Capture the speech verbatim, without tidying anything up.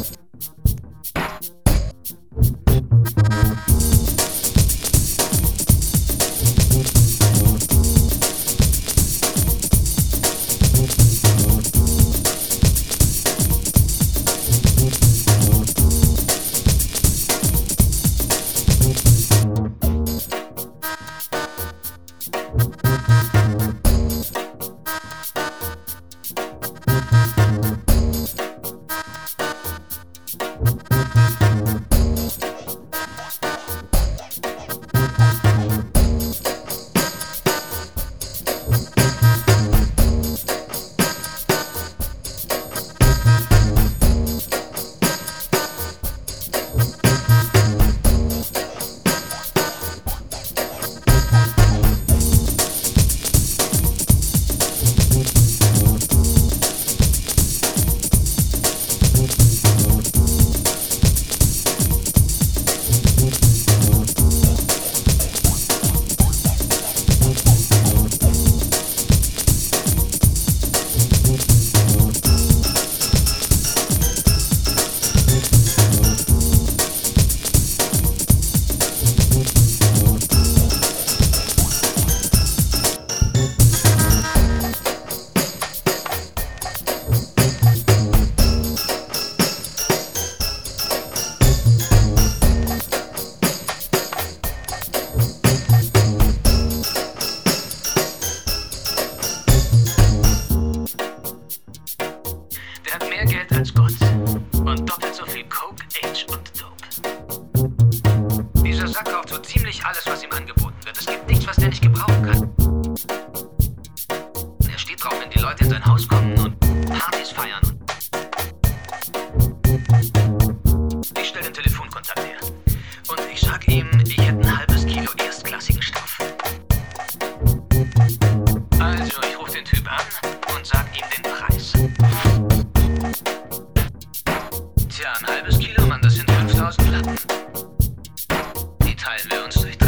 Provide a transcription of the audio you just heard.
Alles, was ihm angeboten wird. Es gibt nichts, was der nicht gebrauchen kann. Er steht drauf, wenn die Leute in sein Haus kommen und Partys feiern. Ich stelle den Telefonkontakt her. Und ich sag ihm, ich hätte ein halbes Kilo erstklassigen Stoff. Also, ich rufe den Typ an und sag ihm den Preis. Tja, ein halbes Kilo, Mann, das sind fünftausend Platten. Die teilen wir uns durch